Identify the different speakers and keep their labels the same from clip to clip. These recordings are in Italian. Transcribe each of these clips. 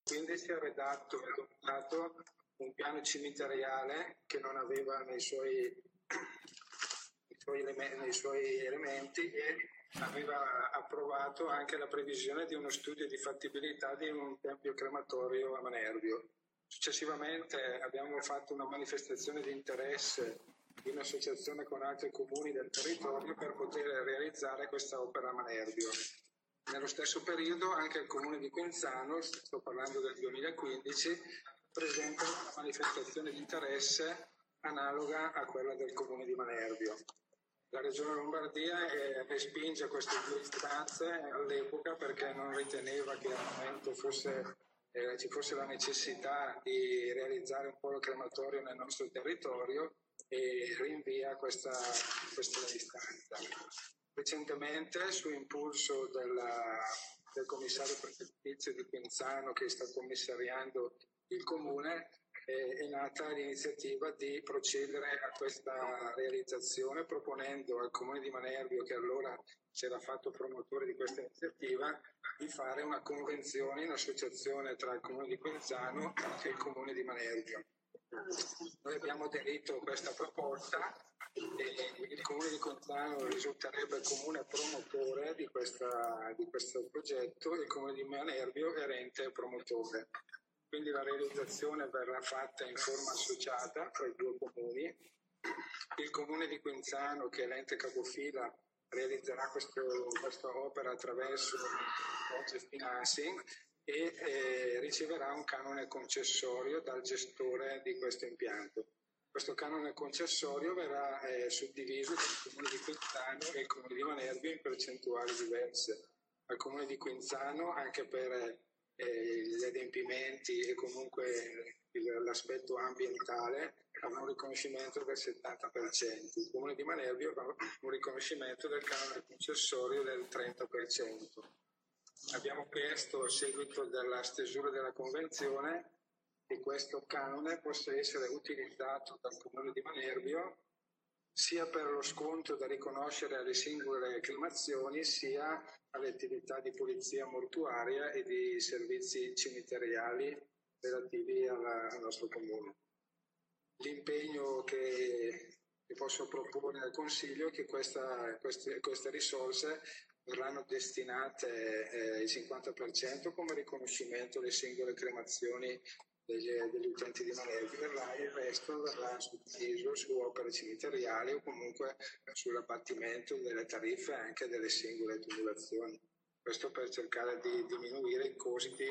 Speaker 1: Quindi si è redatto e adottato un piano cimiteriale che non aveva nei suoi elementi e aveva approvato anche la previsione di uno studio di fattibilità di un tempio crematorio a Manerbio. Successivamente abbiamo fatto una manifestazione di interesse in associazione con altri comuni del territorio per poter realizzare questa opera a Manerbio. Nello stesso periodo anche il comune di Quinzano, sto parlando del 2015, presenta una manifestazione di interesse analoga a quella del comune di Manerbio. La Regione Lombardia respinge queste due istanze all'epoca perché non riteneva che al momento ci fosse la necessità di realizzare un polo crematorio nel nostro territorio e rinvia questa istanza. Recentemente, su impulso del commissario prefettizio di Quinzano che sta commissariando il comune, è nata l'iniziativa di procedere a questa realizzazione proponendo al comune di Manerbio, che allora si era fatto promotore di questa iniziativa, di fare una convenzione in associazione tra il comune di Quinzano e il comune di Manerbio. Noi abbiamo aderito a questa proposta e il comune di Quinzano risulterebbe il comune promotore di questo progetto e il comune di Manerbio è ente promotore. Quindi la realizzazione verrà fatta in forma associata tra i due comuni. Il comune di Quinzano, che è l'ente capofila, realizzerà questa opera attraverso il project financing e riceverà un canone concessorio dal gestore di questo impianto. Questo canone concessorio verrà suddiviso tra il comune di Quinzano e il comune di Manerbio in percentuali diverse. Al comune di Quinzano, anche per gli adempimenti e comunque l'aspetto ambientale, avrà un riconoscimento del 70%. Il comune di Manerbio avrà un riconoscimento del canone concessorio del 30%. Abbiamo chiesto, a seguito della stesura della convenzione, che questo canone possa essere utilizzato dal comune di Manerbio sia per lo sconto da riconoscere alle singole cremazioni, sia alle attività di polizia mortuaria e di servizi cimiteriali relativi al nostro comune. L'impegno che posso proporre al Consiglio è che queste risorse verranno destinate il 50% come riconoscimento alle singole cremazioni degli utenti di Manerbio, il resto verrà suddiviso su opere cimiteriali o comunque sull'abbattimento delle tariffe anche delle singole tumulazioni. Questo per cercare di diminuire i costi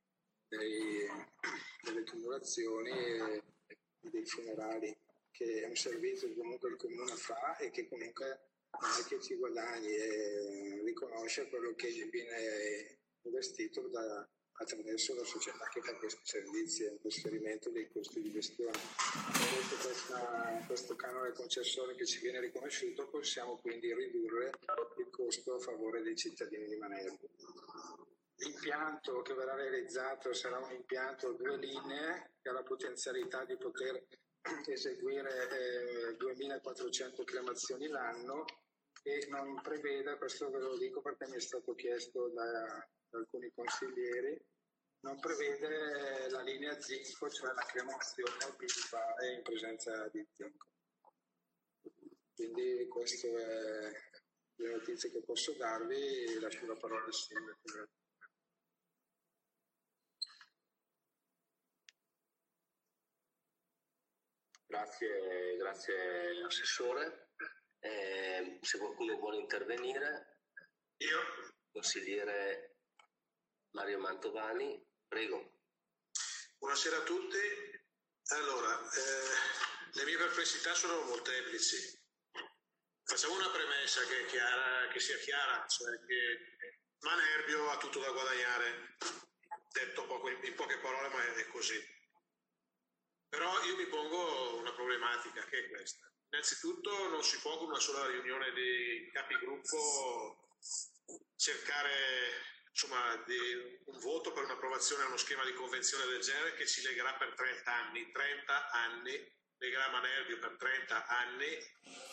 Speaker 1: delle tumulazioni e dei funerali, che è un servizio che comunque il comune fa e che comunque non è che ci guadagni e riconosce quello che viene investito attraverso la società che fa questi servizi e il trasferimento dei costi di gestione. Questo canone concessorio che ci viene riconosciuto, possiamo quindi ridurre il costo a favore dei cittadini di Manerbio. L'impianto che verrà realizzato sarà un impianto a 2 linee che ha la potenzialità di poter eseguire 2400 cremazioni l'anno e non prevede, questo ve lo dico perché mi è stato chiesto da alcuni consiglieri, non prevede la linea zinco, cioè la cremazione principale in presenza di zinco. Quindi queste è le notizie che posso darvi, lascio la parola al sindaco.
Speaker 2: Grazie Assessore. Se qualcuno vuole intervenire,
Speaker 3: io,
Speaker 2: consigliere Mario Mantovani, prego.
Speaker 3: Buonasera a tutti. Allora, le mie perplessità sono molteplici. Facciamo una premessa che sia chiara, cioè che Manerbio ha tutto da guadagnare, detto in poche parole, ma è così. Però io mi pongo una problematica che è questa. Innanzitutto non si può con una sola riunione di capigruppo cercare un voto per un'approvazione a uno schema di convenzione del genere che ci legherà per 30 anni. 30 anni, legherà Manerbio per 30 anni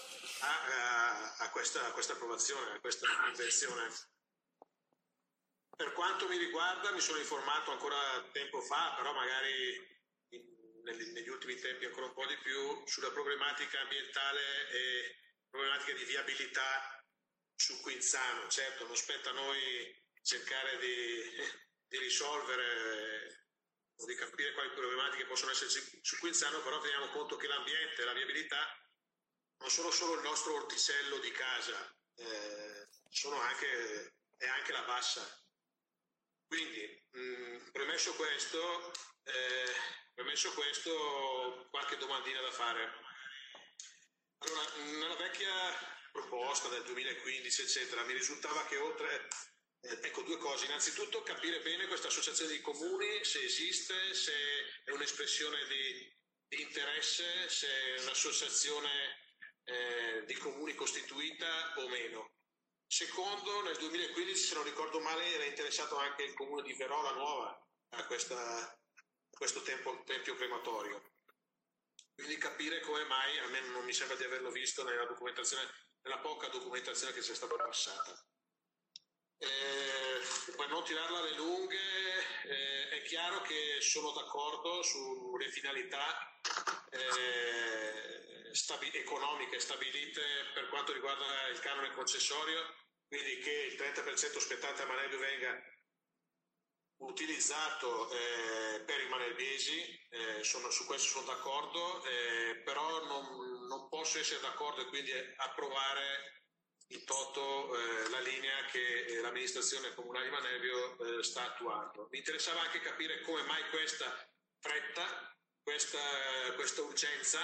Speaker 3: a questa approvazione, a questa convenzione. Per quanto mi riguarda, mi sono informato ancora tempo fa, però magari negli ultimi tempi ancora un po' di più, sulla problematica ambientale e problematiche di viabilità su Quinzano. Certo, non spetta a noi cercare di risolvere o di capire quali problematiche possono esserci su Quinzano, però teniamo conto che l'ambiente e la viabilità non sono solo il nostro orticello di casa, è anche la bassa. Quindi, premesso questo, qualche domandina da fare. Allora, nella vecchia proposta del 2015, eccetera, mi risultava che oltre, ecco, due cose. Innanzitutto capire bene questa associazione di comuni, se esiste, se è un'espressione di interesse, se è un'associazione di comuni costituita o meno. Secondo, nel 2015, se non ricordo male, era interessato anche il comune di Verola Nuova a questo tempio crematorio. Quindi capire come mai, almeno non mi sembra di averlo visto nella poca documentazione che ci è stata passata. Per non tirarla alle lunghe, è chiaro che sono d'accordo sulle finalità economiche stabilite per quanto riguarda il canone concessorio, quindi che il 30% spettante a Manerbio venga utilizzato per i manerbesi, su questo sono d'accordo, però non posso essere d'accordo e quindi approvare in toto la linea che l'amministrazione comunale di Manerbio sta attuando. Mi interessava anche capire come mai questa fretta, questa urgenza.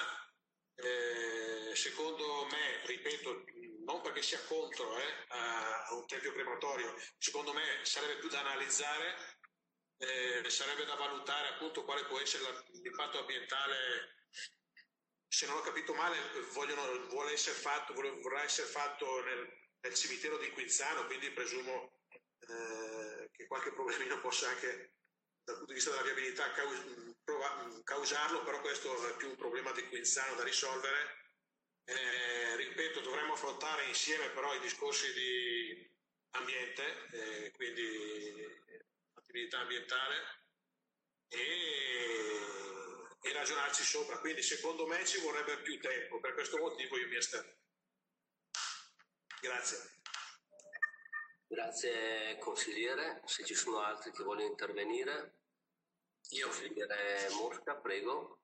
Speaker 3: Secondo me, ripeto, non perché sia contro a un tempio crematorio, secondo me sarebbe più da analizzare, sarebbe da valutare appunto quale può essere l'impatto ambientale. Se non ho capito male, vorrà essere fatto nel cimitero di Quinzano, quindi presumo che qualche problemino possa anche dal punto di vista della viabilità causarlo, però questo è più un problema di Quinzano da risolvere. Ripeto, dovremmo affrontare insieme però i discorsi di ambiente, quindi attività ambientale, e ragionarci sopra. Quindi secondo me ci vorrebbe più tempo, per questo motivo io mi asterrò. Grazie.
Speaker 2: Grazie consigliere, se ci sono altri che vogliono intervenire. Io consigliere Mosca, prego.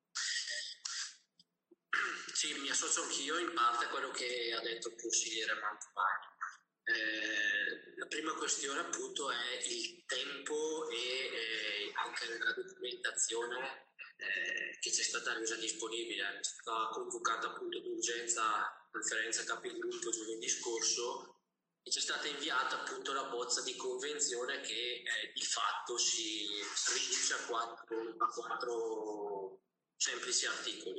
Speaker 4: Sì, mi associo anch'io in parte a quello che ha detto il consigliere Mantovani. La prima questione appunto è il tempo e anche la documentazione che ci è stata resa disponibile. È stata convocata appunto d'urgenza conferenza capigruppo giovedì scorso e ci è stata inviata appunto la bozza di convenzione che di fatto si riduce a quattro semplici articoli.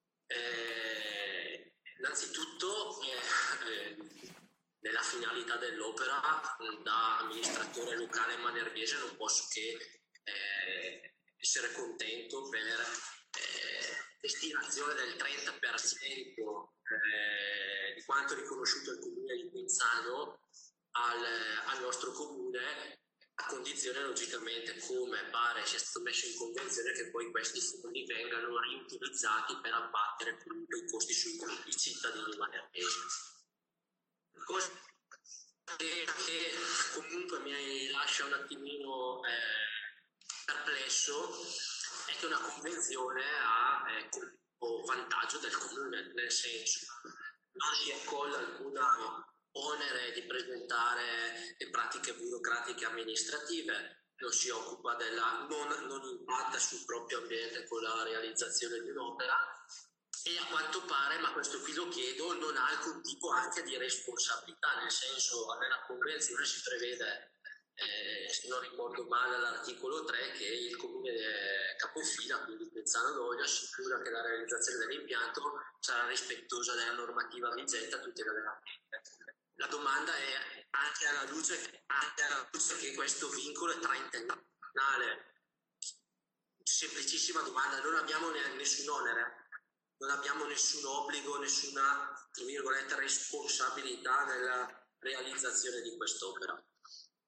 Speaker 4: Innanzitutto nella finalità dell'opera, da amministratore locale manerbese non posso che essere contento per destinazione del 30% di quanto riconosciuto il comune di Quinzano al nostro comune, a condizione logicamente, come pare sia stato messo in convenzione, che poi questi fondi vengano riutilizzati per abbattere comunque i costi sui cittadini manerbesi. Cosa che comunque mi lascia un attimino perplesso è che una convenzione ha come vantaggio del comune, nel senso non si accolla alcun onere di presentare le pratiche burocratiche amministrative, non si occupa non impatta sul proprio ambiente con la realizzazione di un'opera e a quanto pare, ma questo qui lo chiedo, non ha alcun tipo anche di responsabilità, nel senso nella convenzione si prevede, se non ricordo male, all'articolo 3 che il comune capofila, quindi Quinzano d'Olio, assicura che la realizzazione dell'impianto sarà rispettosa della normativa vigente a tutela dell'ambiente. La domanda è anche alla luce che questo vincolo è traintennale. Semplicissima domanda, non abbiamo nessun onere, non abbiamo nessun obbligo, nessuna, tra virgolette, responsabilità nella realizzazione di quest'opera.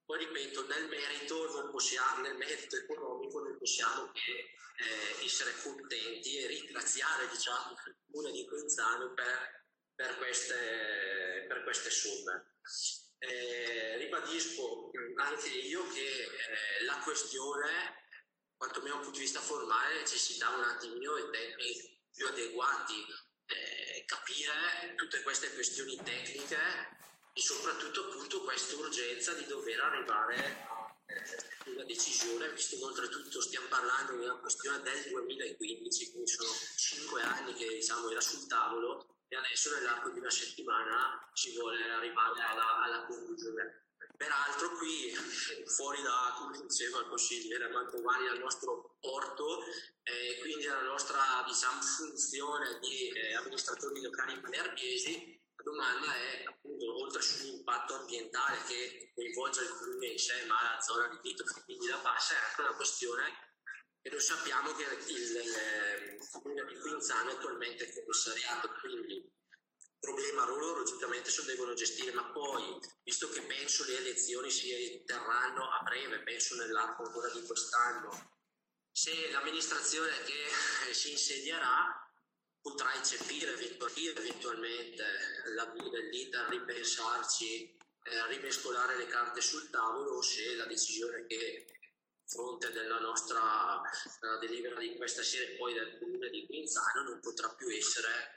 Speaker 4: Poi ripeto, nel merito economico non possiamo che essere contenti e ringraziare, diciamo, il comune di Coinzano per queste somme. Ribadisco anche io che la questione, quantomeno dal punto di vista formale, necessita un attimino di tempi più adeguati, capire tutte queste questioni tecniche e soprattutto appunto questa urgenza di dover arrivare a una decisione, visto che oltretutto stiamo parlando di una questione del 2015, quindi sono 5 anni che diciamo era sul tavolo e adesso nell'arco di una settimana si vuole arrivare alla conclusione. Peraltro qui, fuori da, come diceva il consigliere Mantovani, al nostro porto, quindi alla nostra diciamo, funzione di amministratori locali manerbiesi, la domanda è appunto, oltre sull'impatto ambientale che coinvolge il comune in sé, ma la zona di Vito, quindi la Bassa, è anche una questione e lo sappiamo che il comune di Coinzano attualmente è commissariato, quindi problema loro logicamente se lo devono gestire, ma poi, visto che penso le elezioni si terranno a breve, penso nell'arco ancora di quest'anno, se l'amministrazione che si insedierà potrà eccepire eventualmente l'avvio dell'iter, ripensarci, rimescolare le carte sul tavolo, o se la decisione che fronte della nostra delibera di questa sera poi del comune di Coinzano non potrà più essere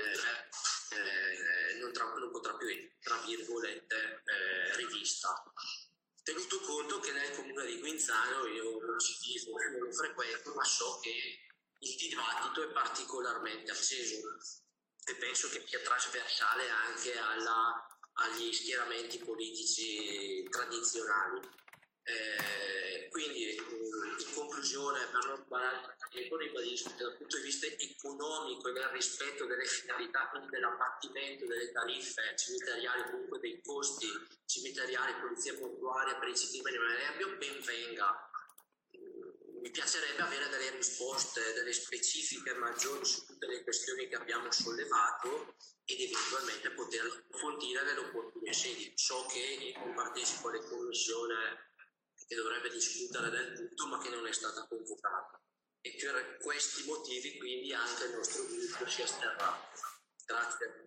Speaker 4: non potrà più tra virgolette rivista. Tenuto conto che nel comune di Coinzano io non lo frequento, ma so che il dibattito è particolarmente acceso e penso che sia trasversale anche agli schieramenti politici tradizionali. Quindi in conclusione, per non parlare ribadisco che dal punto di vista economico e nel rispetto delle finalità, quindi dell'abbattimento delle tariffe cimiteriali, comunque dei costi cimiteriali, polizia portuaria per i cittadini di Manerbio, ben venga. Mi piacerebbe avere delle risposte, delle specifiche maggiori su tutte le questioni che abbiamo sollevato ed eventualmente poter approfondire nelle opportune sedi. So che non partecipo alle commissioni che dovrebbe discutere del tutto ma che non è stata convocata e per questi motivi quindi anche il nostro gruppo si asterrà. Grazie.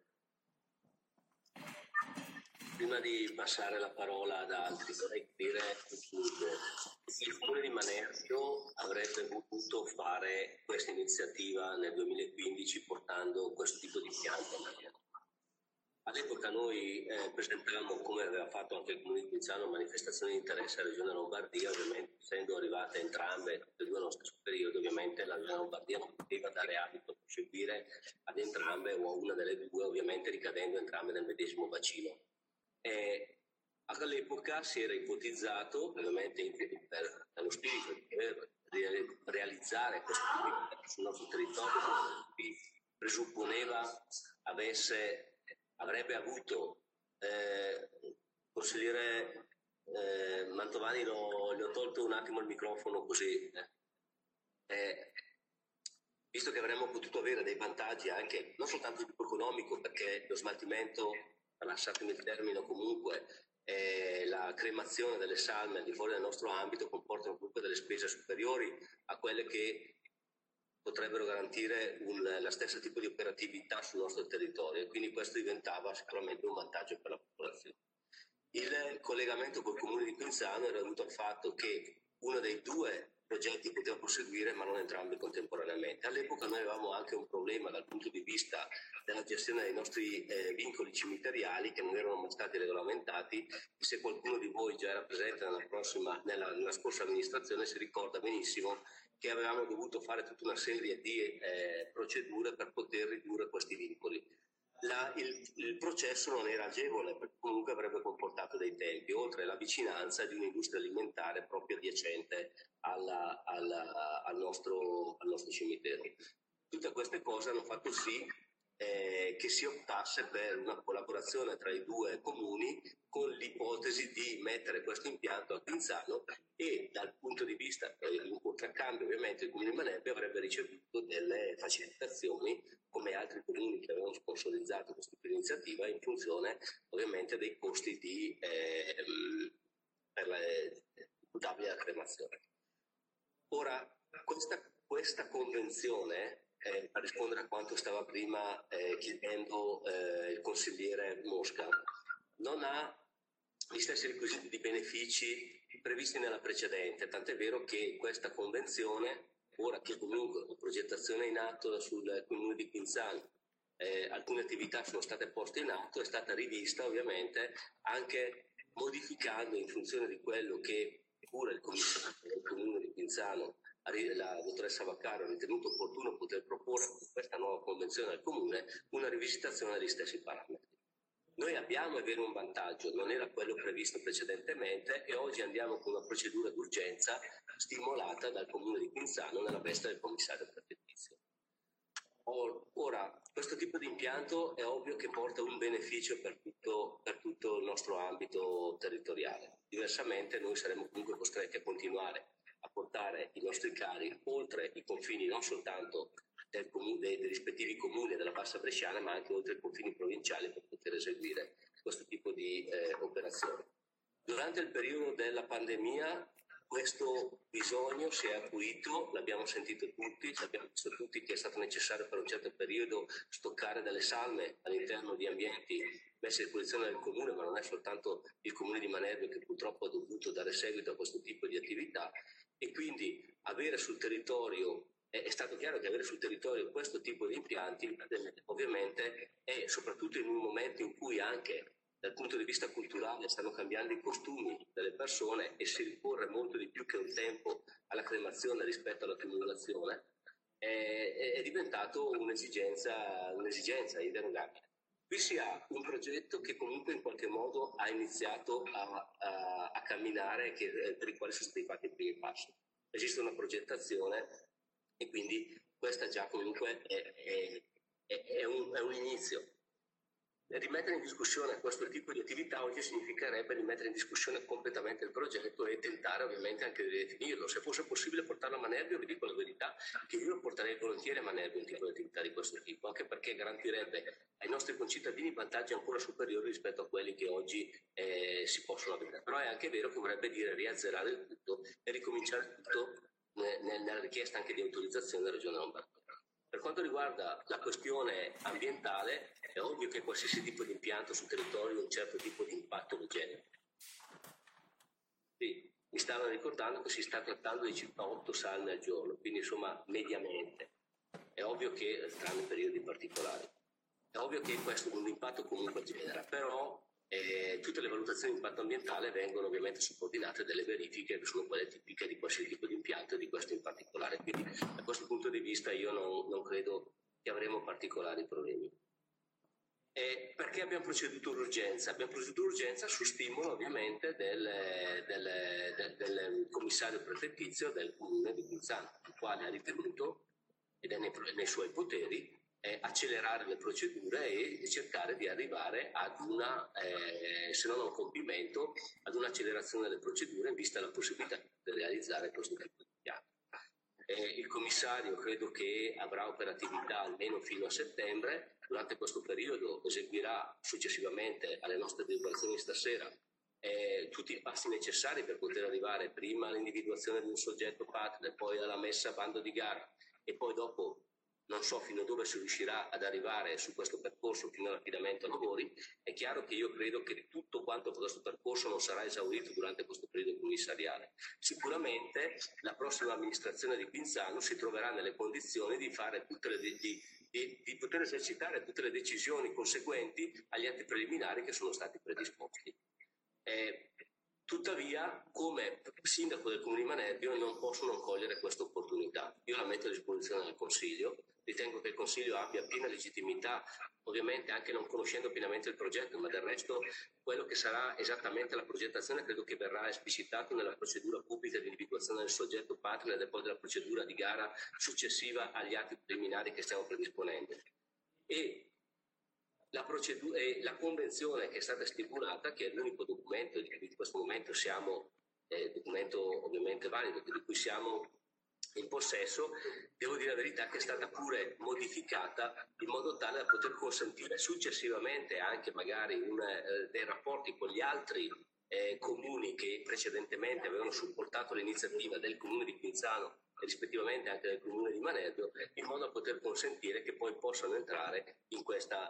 Speaker 2: Prima di passare la parola ad altri vorrei dire che il comune di Manerbio avrebbe potuto fare questa iniziativa nel 2015 portando questo tipo di pianta. All'epoca noi presentammo, come aveva fatto anche il Comune di Coinzano, manifestazioni di interesse alla Regione Lombardia, ovviamente essendo arrivate entrambe, tutte e due allo stesso periodo, ovviamente la Regione Lombardia non poteva dare adito a proseguire ad entrambe o a una delle due, ovviamente ricadendo entrambe nel medesimo bacino. All'epoca si era ipotizzato, ovviamente per lo spirito di realizzare questo sul nostro territorio, presupponeva avrebbe avuto consigliere Mantovani, gli ho tolto un attimo il microfono così visto che avremmo potuto avere dei vantaggi anche non soltanto di tipo economico, perché lo smaltimento, lasciatemi il termine comunque, la cremazione delle salme al di fuori del nostro ambito comportano comunque delle spese superiori a quelle che potrebbero garantire la stessa tipo di operatività sul nostro territorio e quindi questo diventava sicuramente un vantaggio per la popolazione. Il collegamento col comune di Coinzano era dovuto al fatto che uno dei due progetti poteva proseguire ma non entrambi contemporaneamente. All'epoca noi avevamo anche un problema dal punto di vista della gestione dei nostri vincoli cimiteriali che non erano mai stati regolamentati e se qualcuno di voi già era presente nella scorsa amministrazione si ricorda benissimo che avevamo dovuto fare tutta una serie di procedure per poter ridurre questi vincoli. Il processo non era agevole perché comunque avrebbe comportato dei tempi, oltre alla vicinanza di un'industria alimentare proprio adiacente al nostro cimitero. Tutte queste cose hanno fatto sì che si optasse per una collaborazione tra i due comuni con l'ipotesi di mettere questo impianto a Coinzano e dal punto di vista in contraccambio ovviamente il comune di Manerbio avrebbe ricevuto delle facilitazioni come altri comuni che avevano sponsorizzato questa iniziativa in funzione ovviamente dei costi per la imputabile alla cremazione. Ora, questa convenzione, per rispondere a quanto stava prima chiedendo il consigliere Mosca, non ha gli stessi requisiti di benefici previsti nella precedente, tant'è vero che questa convenzione, ora che comunque la progettazione è in atto sul comune di Pinzano, alcune attività sono state poste in atto, è stata rivista ovviamente anche modificando in funzione di quello che pure il comune di Pinzano, la dottoressa Vaccaro, ha ritenuto opportuno poter proporre con questa nuova convenzione al comune una rivisitazione degli stessi parametri. Noi abbiamo, è vero, un vantaggio, non era quello previsto precedentemente e oggi andiamo con una procedura d'urgenza stimolata dal comune di Pinzano nella veste del commissario prefettizio. Ora, questo tipo di impianto è ovvio che porta un beneficio per tutto il nostro ambito territoriale. Diversamente noi saremo comunque costretti a continuare a portare i nostri carri oltre i confini non soltanto dei rispettivi comuni della Bassa Bresciana, ma anche oltre i confini provinciali per poter eseguire questo tipo di operazioni. Durante il periodo della pandemia questo bisogno si è acuito, l'abbiamo sentito tutti, abbiamo visto tutti che è stato necessario per un certo periodo stoccare delle salme all'interno di ambienti messi a disposizione del comune, ma non è soltanto il comune di Manerbio che purtroppo ha dovuto dare seguito a questo tipo di attività, e quindi avere sul territorio, è stato chiaro che avere sul territorio questo tipo di impianti ovviamente è soprattutto in un momento in cui anche dal punto di vista culturale stanno cambiando i costumi delle persone e si ricorre molto di più che un tempo alla cremazione rispetto alla tumulazione, è diventato un'esigenza inderogabile. Qui si ha un progetto che comunque in qualche modo ha iniziato a camminare, per i quali sono stati fatti i primi passi. Esiste una progettazione e quindi questa già comunque è un inizio. Rimettere in discussione questo tipo di attività oggi significherebbe rimettere in discussione completamente il progetto e tentare ovviamente anche di definirlo. Se fosse possibile portarlo a Manerbio, vi dico la verità, che io porterei volentieri a Manerbio un tipo di attività di questo tipo, anche perché garantirebbe ai nostri concittadini vantaggi ancora superiori rispetto a quelli che oggi si possono avere. Però è anche vero che vorrebbe dire riazzerare il tutto e ricominciare tutto nella richiesta anche di autorizzazione della Regione Lombardia. Per quanto riguarda la questione ambientale, è ovvio che qualsiasi tipo di impianto sul territorio un certo tipo di impatto lo genera. Sì, mi stavano ricordando che si sta trattando di circa 8 salme al giorno, quindi insomma mediamente. È ovvio che tranne periodi particolari. È ovvio che questo un impatto comunque genera, però tutte le valutazioni di impatto ambientale vengono ovviamente subordinate delle verifiche che sono quelle tipiche di qualsiasi tipo di impianto e di questo in particolare. Quindi da questo punto di vista io non credo che avremo particolari problemi. Perché abbiamo proceduto d'urgenza? Abbiamo proceduto d'urgenza su stimolo ovviamente del commissario prefettizio del comune di Pinzano, il quale ha ritenuto, ed è nei suoi poteri, accelerare le procedure e cercare di arrivare ad una, se non a un compimento, ad un'accelerazione delle procedure in vista della possibilità di realizzare questo tipo di piano. Il commissario credo che avrà operatività almeno fino a settembre. Durante questo periodo eseguirà successivamente alle nostre deliberazioni stasera tutti i passi necessari per poter arrivare prima all'individuazione di un soggetto partner, poi alla messa a bando di gara e poi dopo non so fino a dove si riuscirà ad arrivare su questo percorso fino all'affidamento a lavori. È chiaro che io credo che tutto quanto questo percorso non sarà esaurito durante questo periodo commissariale. Sicuramente la prossima amministrazione di Pinzano si troverà nelle condizioni di fare di poter esercitare tutte le decisioni conseguenti agli atti preliminari che sono stati predisposti. Tuttavia, come sindaco del Comune di Manerbio non posso non cogliere questa opportunità. Io la metto a disposizione del Consiglio, ritengo che il Consiglio abbia piena legittimità, ovviamente anche non conoscendo pienamente il progetto, ma del resto quello che sarà esattamente la progettazione credo che verrà esplicitato nella procedura pubblica di individuazione del soggetto partner e poi della procedura di gara successiva agli atti preliminari che stiamo predisponendo. E la convenzione che è stata stipulata, che è l'unico documento di cui in questo momento siamo, documento ovviamente valido, di cui siamo in possesso, devo dire la verità che è stata pure modificata in modo tale da poter consentire successivamente anche magari dei rapporti con gli altri comuni che precedentemente avevano supportato l'iniziativa del comune di Pinzano e rispettivamente anche del comune di Manerbio, in modo da poter consentire che poi possano entrare in questa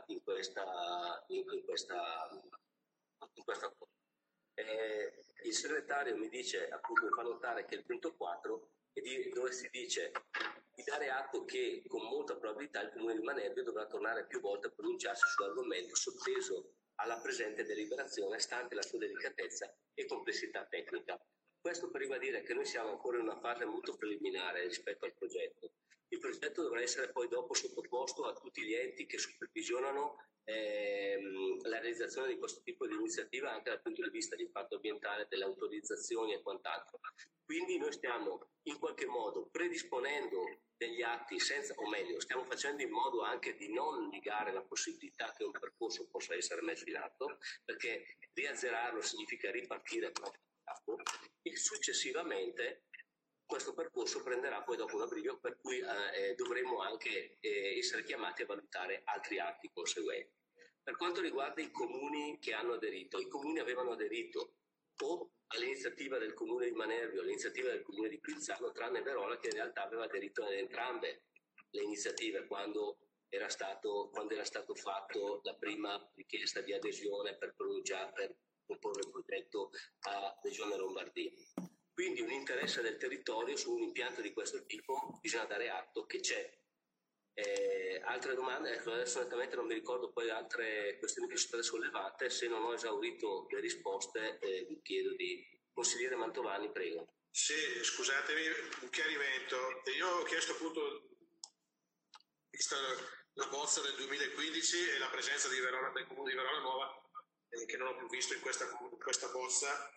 Speaker 2: cosa. Il segretario mi dice, appunto, mi fa notare che il punto 4 dove si dice di dare atto che con molta probabilità il comune di Manerbio dovrà tornare più volte a pronunciarsi sull'argomento sotteso alla presente deliberazione, stante la sua delicatezza e complessità tecnica. Questo per ribadire che noi siamo ancora in una fase molto preliminare rispetto al progetto. Il progetto dovrà essere poi dopo sottoposto a tutti gli enti che supervisionano la realizzazione di questo tipo di iniziativa anche dal punto di vista di impatto ambientale, delle autorizzazioni e quant'altro. Quindi noi stiamo in qualche modo predisponendo degli atti o meglio, stiamo facendo in modo anche di non negare la possibilità che un percorso possa essere messo in atto, perché riazzerarlo significa ripartire proprio da capo, e successivamente questo percorso prenderà poi dopo un abbrivio per cui dovremo anche essere chiamati a valutare altri atti conseguenti. Per quanto riguarda i comuni che hanno aderito, i comuni avevano aderito o all'iniziativa del comune di Manerbio, all'iniziativa del comune di Pinzano, tranne Verola che in realtà aveva aderito ad entrambe le iniziative quando era stato fatto la prima richiesta di adesione per proporre il progetto a Regione Lombardia. Quindi un interesse del territorio su un impianto di questo tipo bisogna dare atto che c'è. Altre domande? Ecco, adesso onestamente non mi ricordo poi altre questioni che sono state sollevate. Se non ho esaurito le risposte vi chiedo di... Consigliere Mantovani, prego.
Speaker 3: Sì, scusatemi, un chiarimento. Io ho chiesto appunto, vista la bozza del 2015 e la presenza del comune di Verona Nuova, che non ho più visto in questa bozza,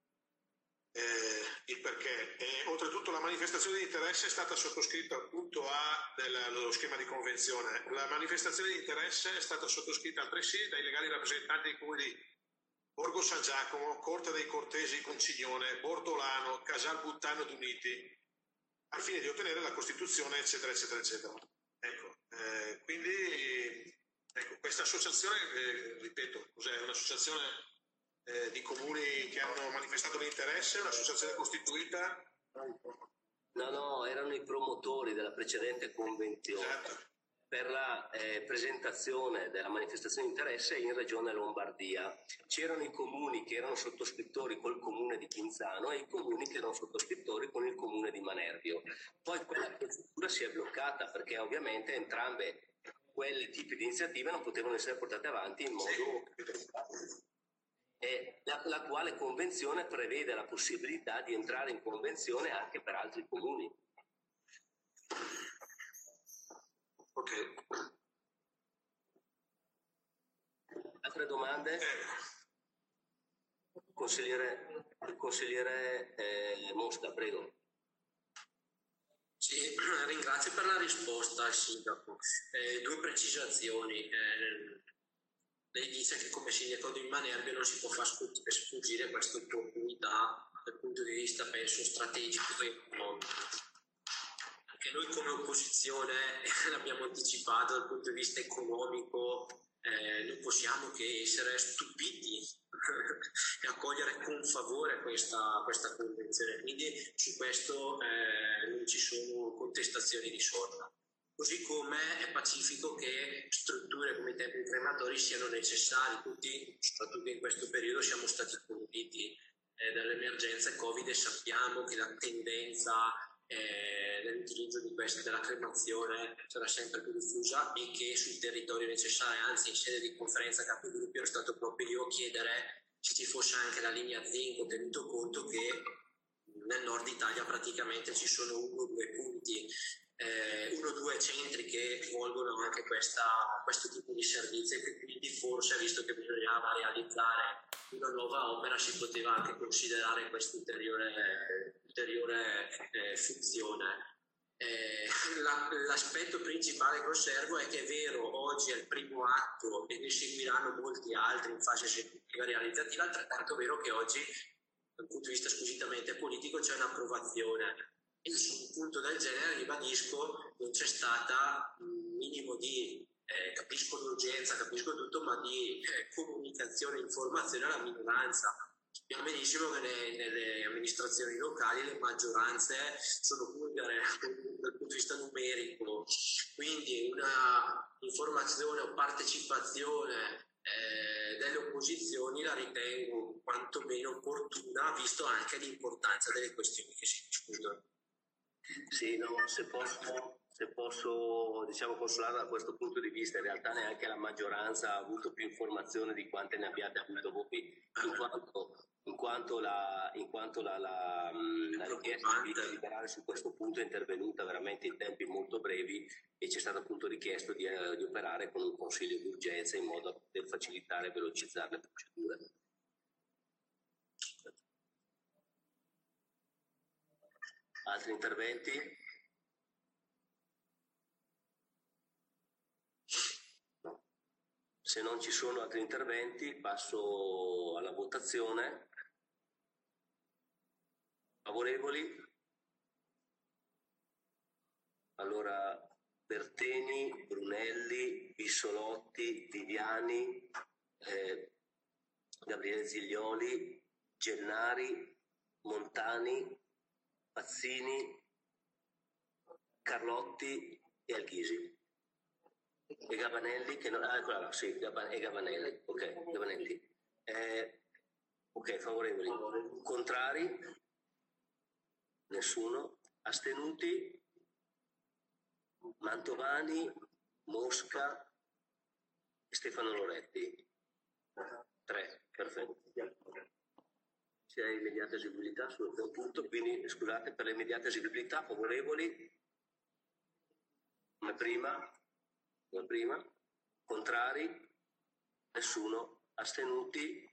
Speaker 3: il perché. Oltretutto la manifestazione di interesse è stata sottoscritta al punto A dello schema di convenzione. La manifestazione di interesse è stata sottoscritta altresì dai legali rappresentanti dei comuni di Borgo San Giacomo, Corte dei Cortesi Concignone, Bordolano, Casal Buttano d'Uniti, al fine di ottenere la Costituzione, eccetera, eccetera, eccetera. Ecco, quindi ecco, questa associazione, ripeto, cos'è? Un'associazione di comuni che hanno manifestato l'interesse, un'associazione costituita?
Speaker 2: No, erano i promotori della precedente convenzione.
Speaker 3: Esatto.
Speaker 2: Per la presentazione della manifestazione di interesse in Regione Lombardia. C'erano i comuni che erano sottoscrittori col comune di Pinzano e i comuni che erano sottoscrittori con il comune di Manerbio. Poi quella procedura si è bloccata perché ovviamente entrambe quelle tipi di iniziative non potevano essere portate avanti in modo... la quale convenzione prevede la possibilità di entrare in convenzione anche per altri comuni.
Speaker 3: Ok.
Speaker 2: Altre domande? Consigliere Mosca, prego.
Speaker 4: Sì, ringrazio per la risposta al sindaco. Due precisazioni. Lei dice che come sindaco di Manerbio non si può far sfuggire questa opportunità dal punto di vista, penso, strategico e economico. Anche noi come opposizione l'abbiamo anticipato dal punto di vista economico, non possiamo che essere stupiti e accogliere con favore questa convenzione. Quindi su questo non ci sono contestazioni di sorta. Così come è pacifico che strutture come i tempi crematori siano necessari. Tutti, soprattutto in questo periodo, siamo stati colpiti dall'emergenza Covid e sappiamo che la tendenza nell'utilizzo della cremazione sarà sempre più diffusa e che sul territorio necessario, anzi in sede di conferenza capigruppo ero stato proprio io a chiedere se ci fosse anche la linea zinco, tenuto conto che nel nord Italia praticamente ci sono 1 o 2 punti, 1 o 2 centri che svolgono anche questo tipo di servizi, e che quindi forse, visto che bisognava realizzare una nuova opera, si poteva anche considerare questa ulteriore funzione. L'aspetto principale che osservo è che è vero, oggi è il primo atto e ne seguiranno molti altri in fase esecutiva e realizzativa, altrettanto vero che oggi dal punto di vista squisitamente politico c'è un'approvazione, e su un punto del genere, ribadisco, non c'è stata un minimo di capisco l'urgenza, capisco tutto, ma di comunicazione e informazione alla minoranza. Sappiamo benissimo che nelle amministrazioni locali le maggioranze sono bulgare dal punto di vista numerico, quindi una informazione o partecipazione delle opposizioni la ritengo quantomeno opportuna, visto anche l'importanza delle questioni che si discutono.
Speaker 2: Sì, no, se posso diciamo, consolarla da questo punto di vista, in realtà neanche la maggioranza ha avuto più informazione di quante ne abbiate avuto voi, in quanto la richiesta di deliberare su questo punto è intervenuta veramente in tempi molto brevi e ci è stato appunto richiesto di operare con un consiglio di urgenza in modo da facilitare e velocizzare le procedure. Altri interventi? No. Se non ci sono altri interventi, passo alla votazione. Favorevoli? Allora, Berteni, Brunelli, Bissolotti, Viviani, Gabriele Ziglioli, Gennari, Montani, Pazzini, Carlotti e Alghisi. E Gabanelli, che non... Ah, eccola là, sì, e Gabanelli. Ok, Gabanelli. Ok, favorevoli. Contrari? Nessuno. Astenuti? Mantovani, Mosca, Stefano Loretti. 3, perfetto. C'è immediata eseguibilità sul punto, quindi scusate, per l'immediata eseguibilità favorevoli come prima, contrari, nessuno, astenuti,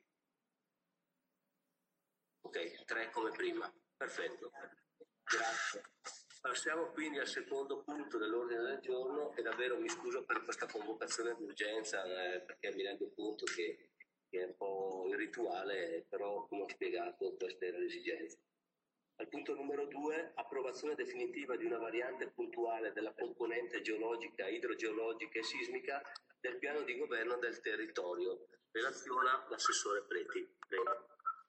Speaker 2: ok, 3 come prima, perfetto, grazie. Passiamo quindi al secondo punto dell'ordine del giorno e davvero mi scuso per questa convocazione d'urgenza perché mi rendo conto che è un po' irrituale, però come ho spiegato questa era l'esigenza. Al punto numero 2, approvazione definitiva di una variante puntuale della componente geologica, idrogeologica e sismica del piano di governo del territorio. Relaziona l'assessore Preti. Prego.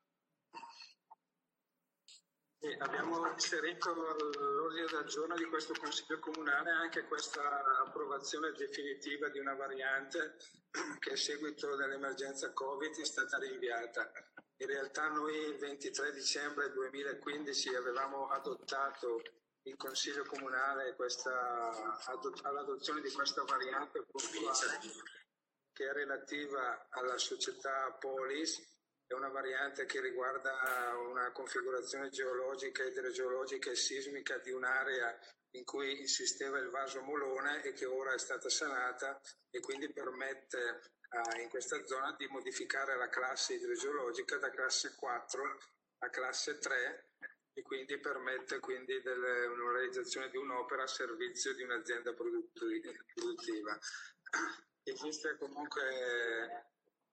Speaker 1: Abbiamo inserito all'ordine del giorno di questo Consiglio Comunale anche questa approvazione definitiva di una variante che a seguito dell'emergenza Covid è stata rinviata. In realtà noi il 23 dicembre 2015 avevamo adottato in Consiglio Comunale all'adozione di questa variante che è relativa alla società Polis. È una variante che riguarda una configurazione geologica, idrogeologica e sismica di un'area in cui insisteva il vaso Molone e che ora è stata sanata e quindi permette in questa zona di modificare la classe idrogeologica da classe 4 a classe 3 e quindi permette quindi una realizzazione di un'opera a servizio di un'azienda produttiva. Esiste comunque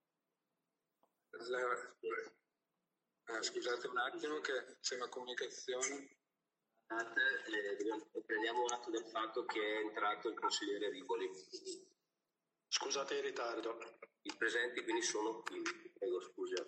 Speaker 1: scusate un attimo che c'è una comunicazione.
Speaker 2: Prendiamo atto del fatto che è entrato il consigliere Rivoli.
Speaker 5: Scusate il ritardo.
Speaker 2: I presenti quindi sono qui. Prego, scusate.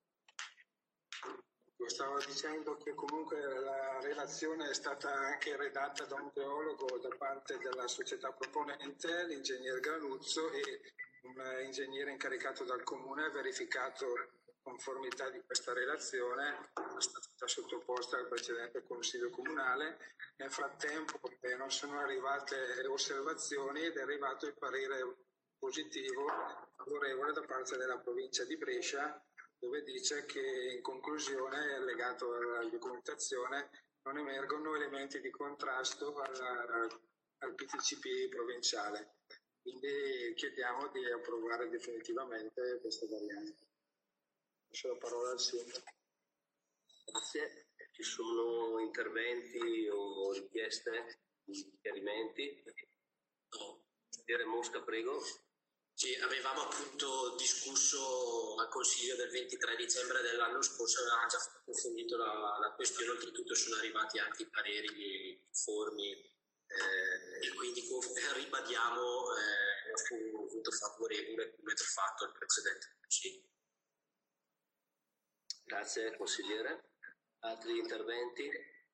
Speaker 1: Stavo dicendo che comunque la relazione è stata anche redatta da un geologo da parte della società proponente, l'ingegner Granuzzo, e un ingegnere incaricato dal comune ha verificato conformità di questa relazione, è stata sottoposta al precedente consiglio comunale. Nel frattempo non sono arrivate osservazioni ed è arrivato il parere positivo favorevole da parte della provincia di Brescia, dove dice che in conclusione, allegato alla documentazione, non emergono elementi di contrasto al PTCP provinciale. Quindi chiediamo di approvare definitivamente questa variante. Lascio la parola al sindaco.
Speaker 2: Grazie. Ci sono interventi o richieste di chiarimenti? No. Consigliere Mosca, prego.
Speaker 4: Sì, avevamo appunto discusso al Consiglio del 23 dicembre dell'anno scorso, avevamo già approfondito la questione, oltretutto sono arrivati anche i pareri conformi e quindi ribadiamo il nostro voto favorevole come fatto al precedente Consiglio.
Speaker 2: Grazie consigliere. Altri interventi?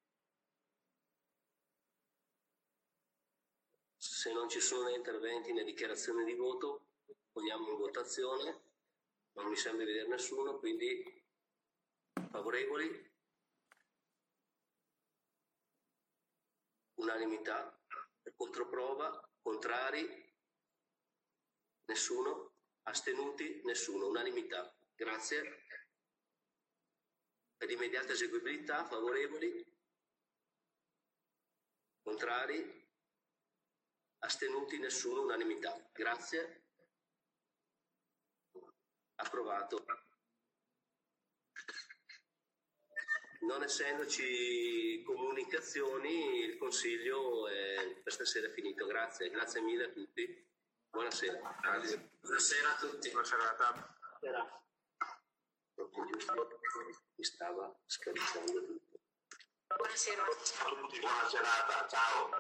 Speaker 2: Se non ci sono interventi né dichiarazioni di voto, poniamo in votazione. Non mi sembra di vedere nessuno, quindi favorevoli? Unanimità. Controprova? Contrari? Nessuno? Astenuti? Nessuno. Unanimità. Grazie. Per immediata eseguibilità, favorevoli? Contrari? Astenuti? Nessuno. Unanimità. Grazie. Approvato. Non essendoci comunicazioni, il Consiglio per stasera è finito. Grazie mille a tutti. Buonasera.
Speaker 4: Buonasera a tutti.
Speaker 3: Buona serata.
Speaker 2: Mi stava scaricando tutto.
Speaker 6: Buonasera.
Speaker 3: A tutti, buona serata. Ciao.